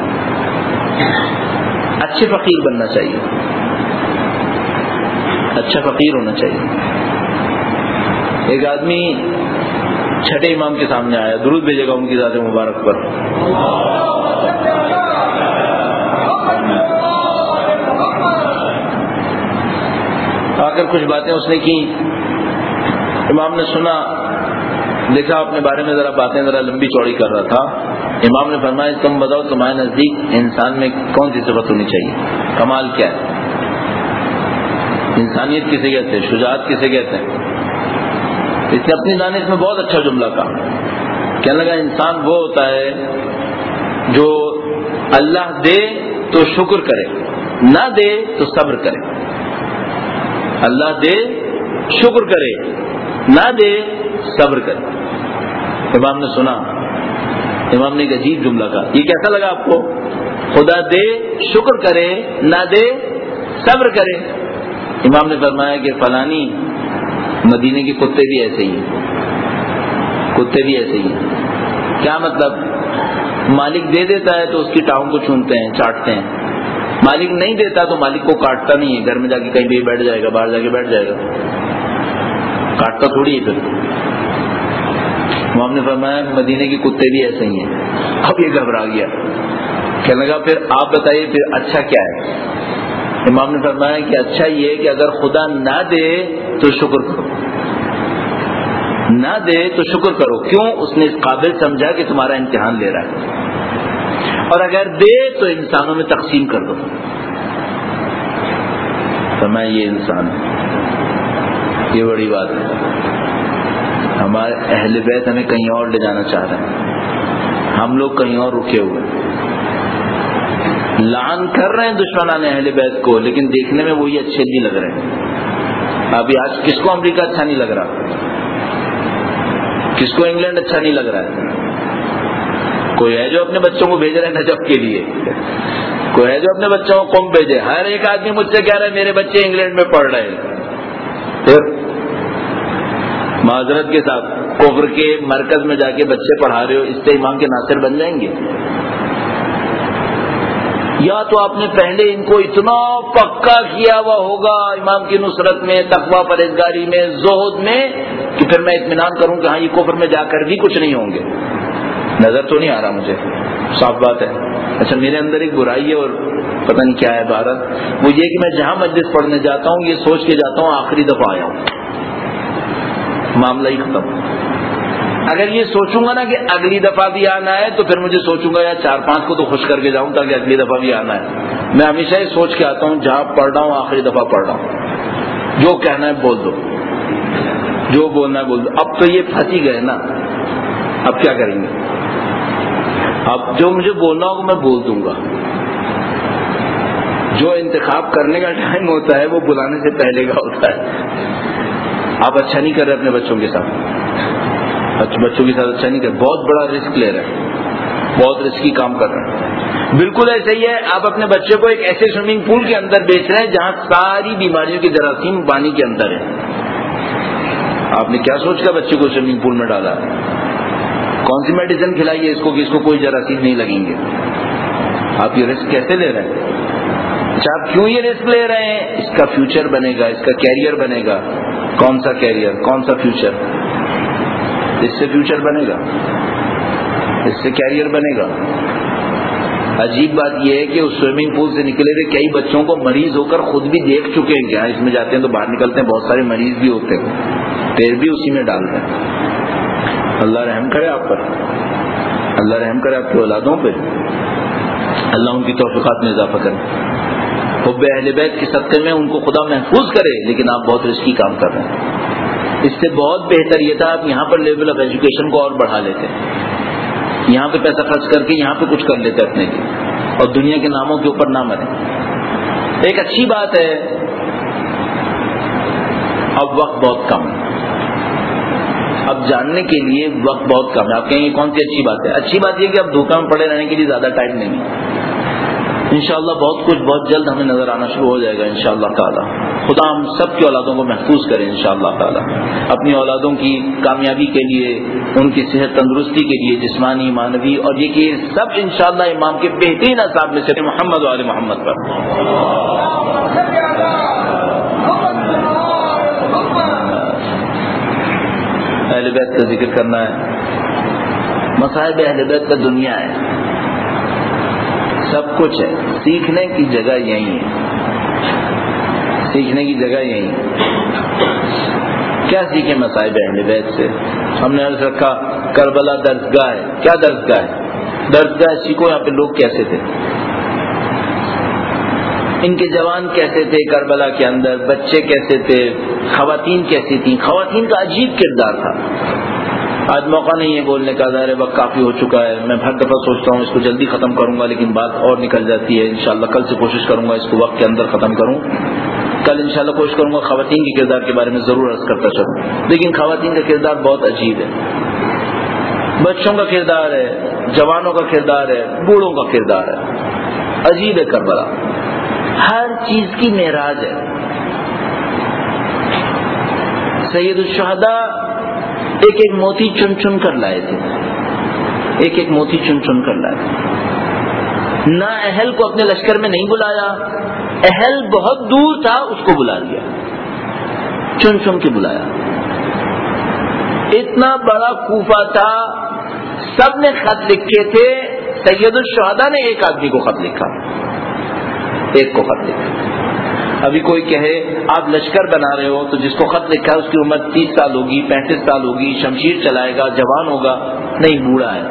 اچھے فقیر بننا چاہیے, اچھا فقیر ہونا چاہیے. ایک آدمی چھٹے امام کے سامنے آیا, درود بھیجے گا ان کی ذات مبارک پر. آ کر کچھ باتیں اس نے کی, امام نے سنا, دیکھا اپنے بارے میں ذرا باتیں ذرا لمبی چوڑی کر رہا تھا. امام نے فرمایا تم بتاؤ تمہارے نزدیک انسان میں کون سی صفت ہونی چاہیے, کمال کیا ہے, انسانیت کسے کہتے ہیں, شجاعت کسے کہتے ہیں؟ اس نے اپنی دانش میں بہت اچھا جملہ کہا. کہنے لگا انسان وہ ہوتا ہے جو اللہ دے تو شکر کرے, نہ دے تو صبر کرے. اللہ دے شکر کرے, نہ دے صبر کرے. امام نے سنا, امام نے ایک عجیب جملہ کہا. یہ کیسا لگا آپ کو؟ خدا دے شکر کرے, نہ دے صبر کرے. امام نے فرمایا کہ فلانی مدینے کے کتے بھی ایسے ہی ہیں, کتے بھی ایسے ہی ہیں. کیا مطلب؟ مالک دے دیتا ہے تو اس کی ٹانگوں کو چومتے ہیں, چاٹتے ہیں. مالک نہیں دیتا تو مالک کو کاٹتا نہیں ہے, گھر میں جا کے کہیں بھی بیٹھ جائے گا, باہر جا کے بیٹھ جائے گا, کاٹتا تھوڑی ہے. پھر امام نے فرمایا مدینے کے کتے بھی ایسے ہی ہیں. اب یہ گھبرا گیا, کہنے لگا پھر آپ بتائیے پھر اچھا کیا ہے؟ امام نے فرمایا کہ اچھا یہ کہ اگر خدا نہ دے تو شکر کرو, نہ دے تو شکر کرو. کیوں؟ اس نے اس قابل سمجھا کہ تمہارا امتحان لے رہا ہے, اور اگر دے تو انسانوں میں تقسیم کر دو. فرمایا یہ انسان ہے. یہ بڑی بات ہے. ہمارے اہل بیت ہمیں کہیں اور لے جانا چاہ رہے ہیں، ہم لوگ کہیں اور رکے ہوئے. لعن کر رہے ہیں دشمنان اہل بیت کو، لیکن دیکھنے میں وہی اچھے نہیں لگ رہے ہیں. ابھی آج کس کو امریکہ اچھا نہیں لگ رہا؟ کس کو انگلینڈ اچھا نہیں لگ رہا ہے؟ کوئی ہے جو اپنے بچوں کو بھیج رہے ہیں نجف کے لیے، کوئی ہے جو اپنے بچوں کو قم بھیجے. ہر ایک آدمی مجھ سے کہہ رہا ہے میرے بچے انگلینڈ میں پڑھ رہے ہیں. پھر معذرت کے ساتھ کفر کے مرکز میں جا کے بچے پڑھا رہے ہو، اس سے امام کے ناصر بن جائیں گے؟ یا تو آپ نے پہلے ان کو اتنا پکا کیا ہوا ہوگا امام کی نصرت میں، تقوی پرہیزگاری میں، زہد میں، کہ پھر میں اطمینان کروں کہ ہاں یہ کفر میں جا کر بھی کچھ نہیں ہوں گے. نظر تو نہیں آ رہا مجھے، صاف بات ہے. اچھا میرے اندر ایک برائی ہے اور پتہ نہیں کیا ہے بھارت، وہ یہ کہ میں جہاں مجلس پڑھنے جاتا ہوں یہ سوچ کے جاتا ہوں آخری دفعہ آیا ہوں، معاملہ ہی ختم. اگر یہ سوچوں گا نا کہ اگلی دفعہ بھی آنا ہے تو پھر مجھے سوچوں گا یا چار پانچ کو تو خوش کر کے جاؤں تاکہ اگلی دفعہ بھی آنا ہے. میں ہمیشہ یہ سوچ کے آتا ہوں جہاں پڑھ رہا ہوں آخری دفعہ پڑھ رہا ہوں، جو کہنا ہے بول دو، جو بولنا ہے بول دو. اب تو یہ پھنسی گئے نا، اب کیا کریں گے؟ اب جو مجھے بولنا ہوگا میں بول دوں گا. جو انتخاب کرنے کا ٹائم ہوتا ہے وہ بلانے سے پہلے کا ہوتا ہے. آپ اچھا نہیں کر رہے اپنے بچوں کے ساتھ، بچوں کے ساتھ اچھا نہیں کر، بہت بڑا رسک لے رہے ہیں، بہت رسکی کام کر رہے ہیں. بالکل ایسے ہی ہے، آپ اپنے بچے کو ایک ایسے سوئمنگ پول کے اندر بیچ رہے ہیں جہاں ساری بیماریوں کے جراثیم پانی کے اندر ہیں. آپ نے کیا سوچ کر بچے کو سوئمنگ پول میں ڈالا؟ کون سی میڈیسن کھلائی ہے اس کو کہ اس کو کوئی جراثیم نہیں لگیں گے؟ آپ یہ رسک کیسے لے رہے ہیں؟ اچھا آپ کیوں یہ رسک لے رہے ہیں؟ اس کا فیوچر بنے گا، اس کا کیریئر بنے گا. کون سا کیریئر، کون سا فیوچر؟ اس سے فیوچر بنے گا، اس سے کیریئر بنے گا. عجیب بات یہ ہے کہ اس سوئمنگ پول سے نکلے ہوئے کئی بچوں کو مریض ہو کر خود بھی دیکھ چکے ہیں. کیا اس میں جاتے ہیں تو باہر نکلتے ہیں بہت سارے مریض بھی ہوتے ہیں، پیر بھی اسی میں ڈالتے ہیں. اللہ رحم کرے آپ پر، اللہ رحم کرے آپ کی اولادوں پہ، اللہ ان کی توفیقات میں اضافہ کرے. حب اہل بیت کے صدقے میں ان کو خدا محفوظ کرے. لیکن آپ بہت رسکی کام کر رہے ہیں. اس سے بہت بہتر یہ تھا آپ یہاں پر لیول آف ایجوکیشن کو اور بڑھا لیتے، یہاں پہ پیسہ خرچ کر کے یہاں پہ کچھ کر لیتے اپنے لیے، اور دنیا کے ناموں کے اوپر نہ مریں. ایک اچھی بات ہے اب وقت بہت کم ہے، اب جاننے کے لیے وقت بہت کم ہے. آپ کہیں گے کون سی اچھی بات ہے؟ اچھی بات یہ کہ اب دھوکہ میں پڑے رہنے کے لیے زیادہ ٹائم نہیں ہے. انشاءاللہ بہت کچھ بہت جلد ہمیں نظر آنا شروع ہو جائے گا انشاءاللہ تعالی. خدا ہم سب کی اولادوں کو محفوظ کرے انشاءاللہ تعالی. اپنی اولادوں کی کامیابی کے لیے، ان کی صحت تندرستی کے لیے، جسمانی معنوی، اور یہ کہ سب انشاءاللہ امام کے بہترین اصحاب میں سے محمد و آل محمد پر. اہل بیت کا ذکر کرنا ہے. مصائب اہل بیت کا دنیا ہے، سب کچھ ہے. سیکھنے کی جگہ یہی ہے، سیکھنے کی جگہ یہی ہے. کیا سیکھیں مصائب اہل بیت سے؟ ہم نے عرض رکھا کربلا درسگاہ ہے. کیا درسگاہ ہے؟ درسگاہ سیکھو یہاں پہ لوگ کیسے تھے، ان کے جوان کیسے تھے کربلا کے اندر، بچے کیسے تھے، خواتین کیسی تھیں. خواتین کا عجیب کردار تھا. آج موقع نہیں ہے بولنے کا، ظاہر وقت کافی ہو چکا ہے. میں ہر دفعہ سوچتا ہوں اس کو جلدی ختم کروں گا لیکن بات اور نکل جاتی ہے. انشاءاللہ کل سے کوشش کروں گا اس کو وقت کے اندر ختم کروں. کل انشاءاللہ کوشش کروں گا خواتین کے کردار کے بارے میں ضرور عرض کرتا چلوں. لیکن خواتین کا کردار بہت عجیب ہے. بچوں کا کردار ہے، جوانوں کا کردار ہے، بوڑھوں کا کردار ہے. عجیب ہے کربلا، ہر چیز کی معراج ہے. سید الشہداء ایک ایک موتی چن چن کر لائے تھے، ایک ایک موتی چن چن کر لائے. نہ اہل کو اپنے لشکر میں نہیں بلایا، اہل بہت دور تھا اس کو بلا لیا، چن چن کے بلایا. اتنا بڑا کوفہ تھا، سب نے خط لکھے تھے. سید الشہداء نے ایک آدمی کو خط لکھا، ایک کو خط لکھا. ابھی کوئی کہے آپ لشکر بنا رہے ہو تو جس کو خط لکھا ہے اس کی عمر تیس سال ہوگی، پینتیس سال ہوگی، شمشیر چلائے گا، جوان ہوگا. نہیں، بوڑھا ہے،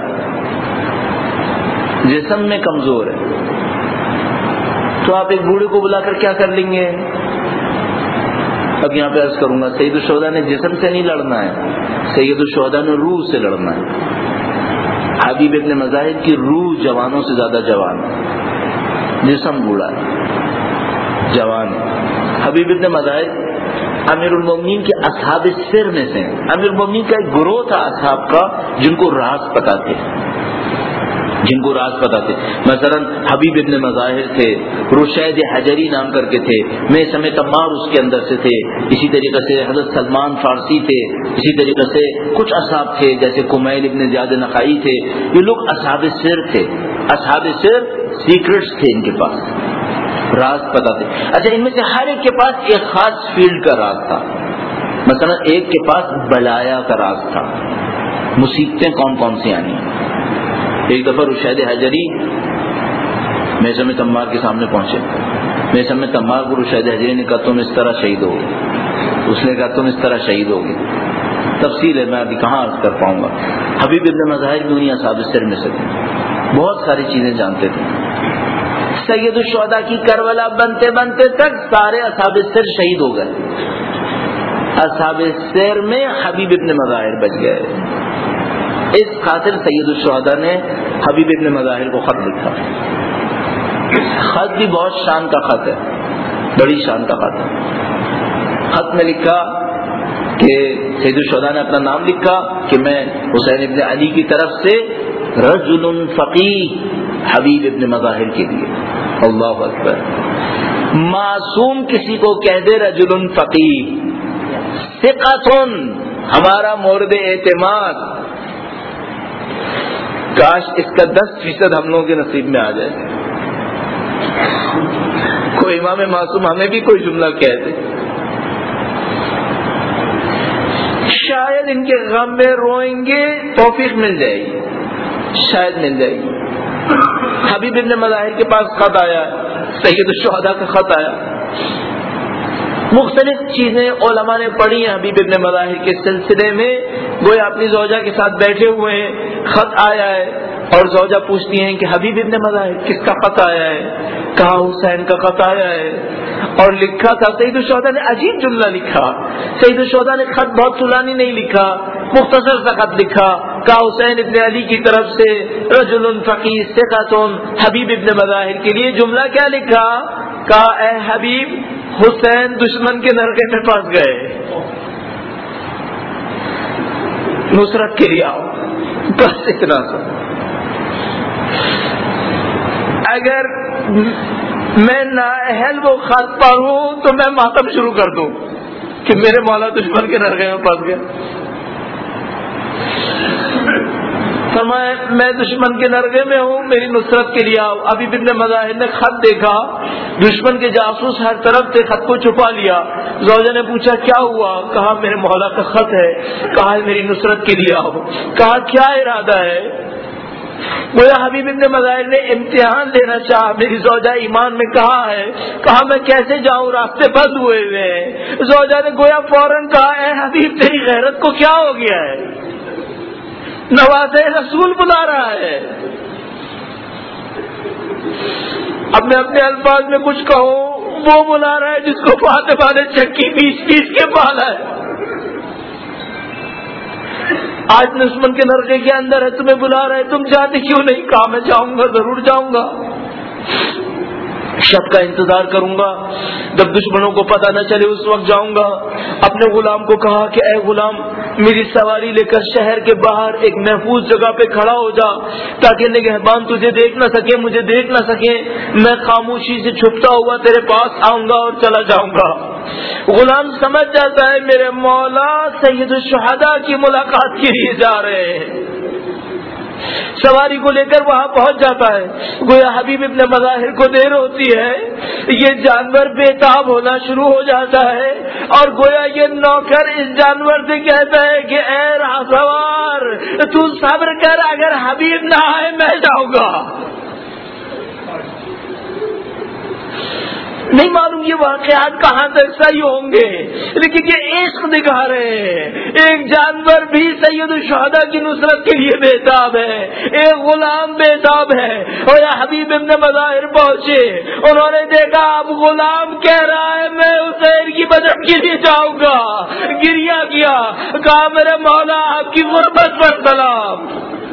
جسم میں کمزور ہے. تو آپ ایک بوڑھے کو بلا کر کیا کر لیں گے؟ اب یہاں پہ عرض کروں گا، سید الشہداء نے جسم سے نہیں لڑنا ہے، سید الشہداء نے روح سے لڑنا ہے۔ حبیب ابن مظاہر کی روح جوانوں سے زیادہ جوان ہے، جسم بوڑھا ہے، جوان ہے۔ حبیب ابن مظاہر امیر المومنین کے اصحاب سر میں سے، امیر المومنین کا ایک گروہ تھا اصحاب کا جن کو راز پتہ تھے، جن کو راز پتہ تھے۔ مثلا حبیب ابن مظاہر تھے، رشید حجری نام کر کے تھے، میں سمیت عمار اس کے اندر سے تھے، اسی طریقے سے حضرت سلمان فارسی تھے، اسی طریقے سے کچھ اصحاب تھے جیسے کمیل ابن زیاد نخعی تھے، یہ لوگ اصحاب سر تھے۔ اصحاب سر سیکرٹس تھے، ان کے پاس راز پتہ تھے۔ اچھا، ان میں سے ہر ایک کے پاس ایک خاص فیلڈ کا راز تھا۔ مثلا ایک کے پاس بلایا کا راز تھا، مصیبتیں کون کون سی آنی ہیں۔ ایک دفعہ رشید حجری میں سمیت عمار کے سامنے پہنچے، میں سمیت عمار کو رشید حجری نے کہا تم اس طرح شہید ہو گئے، اس نے کہا تم اس طرح شہید ہو گئے۔ تفصیل ہے میں ابھی کہاں عرض کر پاؤں گا۔ حبیب ابن مظاہر بھی انہیں اصحاب سر میں سے تھے، بہت ساری چیزیں جانتے تھے۔ سید الشہداء کی کربلا بنتے بنتے تک سارے اصحاب سر شہید ہو گئے، اصحاب سر میں حبیب ابن مظاہر بچ گئے۔ اس خاطر سید الشہداء نے حبیب ابن مظاہر کو خط لکھا۔ خط بھی بہت شان کا خط ہے، بڑی شان کا خط ہے۔ خط میں لکھا کہ سید الشہداء نے اپنا نام لکھا کہ میں حسین ابن علی کی طرف سے رجل فقیہ حبیب ابن مظاہر کے لیے۔ اللہ اکبر، معصوم کسی کو کہہ دے رجل فقیہ، ثقۃ ہمارا مورد اعتماد، کاش اس کا دس فیصد ہم لوگوں کے نصیب میں آ جائے۔ کوئی امام معصوم ہمیں بھی کوئی جملہ کہہ دے، شاید ان کے غم میں روئیں گے، توفیق مل جائے گی، شاید مل جائے گی۔ حبیب ابن مظاہر کے پاس خط آیا، سید الشہداء کا خط آیا، مختلف چیزیں علماء نے پڑھی ہیں حبیب ابن مظاہر کے سلسلے میں۔ گویا اپنی زوجہ کے ساتھ بیٹھے ہوئے ہیں، خط آیا ہے اور زوجہ پوچھتی ہیں کہ حبیب ابن مظاہر کس کا خط آیا ہے؟ کہا حسین کا خط آیا ہے، اور لکھا تھا سید الشہداء نے عجیب جملہ لکھا۔ سید الشہداء نے خط بہت طولانی نہیں لکھا، مختصر سا خط لکھا، کہا حسین ابن علی کی طرف سے رجل فقیہ ثقۃ حبیب ابن مظاہر کے لیے۔ جملہ کیا لکھا؟ کہا اے حبیب، حسین دشمن کے نرغے میں پھنس گئے، نصرت کے لیے آؤ، بس اتنا سا۔ اگر میں نااہل وہ خط پڑھوں تو میں ماتم شروع کر دوں کہ میرے مولا دشمن کے نرغے میں پھنس گئے۔ فرمایا میں دشمن کے نرغے میں ہوں، میری نصرت کے لیے آؤ۔ ابھی ابن مظاہر نے خط دیکھا، دشمن کے جاسوس ہر طرف سے خط کو چھپا لیا۔ زوجہ نے پوچھا کیا ہوا؟ کہا میرے مولا کا خط ہے، کہا میری نصرت کے لیے آؤ۔ کہا کیا ارادہ ہے؟ گویا حبیب ابن مظاہر نے امتحان لینا چاہا، میری زوجہ ایمان میں کہاں ہے؟ کہا میں کیسے جاؤں، راستے بند ہوئے ہوئے ہیں۔ زوجہ نے گویا فوراً کہا اے حبیب تیری غیرت کو کیا ہو گیا ہے؟ نواز رسول بلا رہا ہے۔ اب میں اپنے الفاظ میں کچھ کہوں، وہ بلا رہا ہے جس کو فاطمہ نے چکی پیس پیس کے پالا ہے، آج دشمن کے نرغے کے اندر ہے، تمہیں بلا رہا ہے، تم جاتے کیوں نہیں؟ کہا میں جاؤں گا، ضرور جاؤں گا، شب کا انتظار کروں گا، جب دشمنوں کو پتہ نہ چلے اس وقت جاؤں گا۔ اپنے غلام کو کہا کہ اے غلام میری سواری لے کر شہر کے باہر ایک محفوظ جگہ پہ کھڑا ہو جا تاکہ نگہبان تجھے دیکھ نہ سکے، مجھے دیکھ نہ سکے، میں خاموشی سے چھپتا ہوا تیرے پاس آؤں گا اور چلا جاؤں گا۔ غلام سمجھ جاتا ہے میرے مولا سید الشہداء کی ملاقات کے لیے جا رہے ہیں، سواری کو لے کر وہاں پہنچ جاتا ہے۔ گویا حبیب ابن مظاہر کو دیر ہوتی ہے، یہ جانور بے تاب ہونا شروع ہو جاتا ہے، اور گویا یہ نوکر اس جانور سے کہتا ہے کہ اے راہسوار تو صبر کر، اگر حبیب نہ آئے میں جاؤں گا۔ نہیں معلوم یہ واقعات کہاں تک صحیح ہوں گے، لیکن یہ عشق دکھا رہے ہیں۔ ایک جانور بھی سید الشہداء کی نصرت کے لیے بےتاب ہے، ایک غلام بےتاب ہے۔ اور یا حبیب ابن مظاہر پہنچے، انہوں نے دیکھا اب غلام کہہ رہا ہے میں حسین کی مدد کے لیے جاؤں گا، گریہ کیا، کہا میرے مولا آپ کی غربت پر سلام۔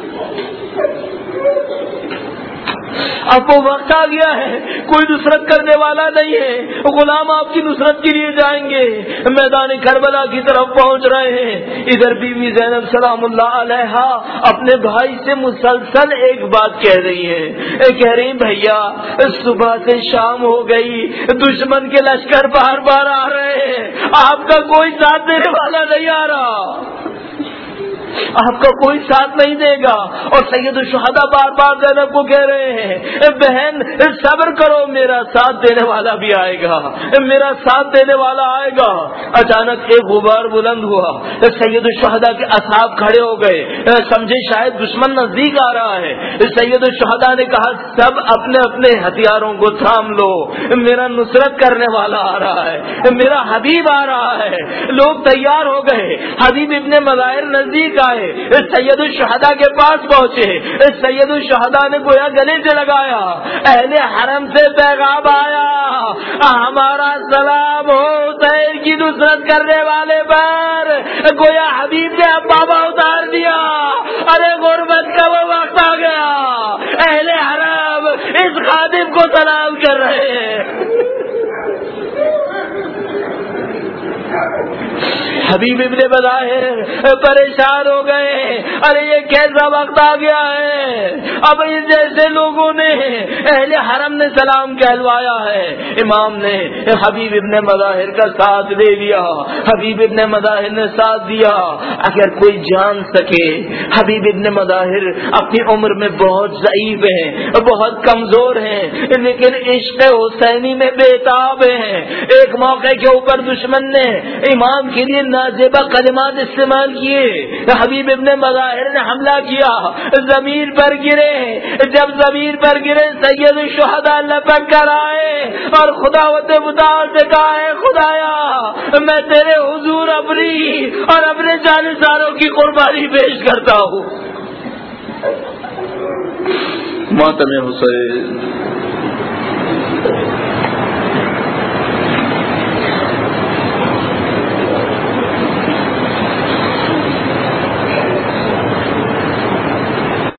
اب وہ وقت آ گیا ہے، کوئی نصرت کرنے والا نہیں ہے، غلام آپ کی نصرت کے لیے جائیں گے۔ میدان کربلا کی طرف پہنچ رہے ہیں، ادھر بی بی زینب سلام اللہ علیہا اپنے بھائی سے مسلسل ایک بات کہہ رہی ہیں، کہہ رہی بھیا صبح سے شام ہو گئی، دشمن کے لشکر بار بار آ رہے ہیں، آپ کا کوئی ساتھ دینے والا نہیں آ رہا، آپ کا کوئی ساتھ نہیں دے گا۔ اور سید الشہداء بار بار زینب کو کہہ رہے ہیں بہن صبر کرو، میرا ساتھ دینے والا بھی آئے گا، میرا ساتھ دینے والا آئے گا۔ اچانک ایک غبار بلند ہوا، سید الشہداء کے اصحاب کھڑے ہو گئے، سمجھے شاید دشمن نزدیک آ رہا ہے۔ سید الشہداء نے کہا سب اپنے اپنے ہتھیاروں کو تھام لو، میرا نصرت کرنے والا آ رہا ہے، میرا حبیب آ رہا ہے۔ لوگ تیار ہو گئے، حبیب ابن مظاہر نزدیک آئے، سید الشہداء کے پاس پہنچے، سید الشہداء نے گویا گلے سے لگایا، اہل حرم سے پیغام آیا ہمارا سلام ہو حسین کی نصرت کرنے والے پر۔ گویا حبیب نے اب بابا اتار دیا، ارے غربت کا وہ وقت آ گیا، اہل حرم اس خادم کو سلام کر رہے ہیں۔ حبیب ابن مظاہر پریشان ہو گئے، ارے یہ کیسا وقت آ گیا ہے، اب اس جیسے لوگوں نے اہل حرم نے سلام کہلوایا ہے۔ امام نے حبیب ابن مظاہر کا ساتھ دے دیا، حبیب ابن مظاہر نے ساتھ دیا۔ اگر کوئی جان سکے حبیب ابن مظاہر اپنی عمر میں بہت ضعیف ہیں، بہت کمزور ہیں، لیکن عشق حسینی میں بےتاب ہیں۔ ایک موقع کے اوپر دشمن نے امام کے لیے نازیبہ کلمات استعمال کیے، حبیب ابن مظاہر نے حملہ کیا، زمین پر گرے، جب زمین پر گرے سید الشہداء لپک کر آئے اور خدا متعال سے کہا ہے خدایا میں تیرے حضور اپنی اور اپنے جانثاروں کی قربانی پیش کرتا ہوں۔ ماتم حسین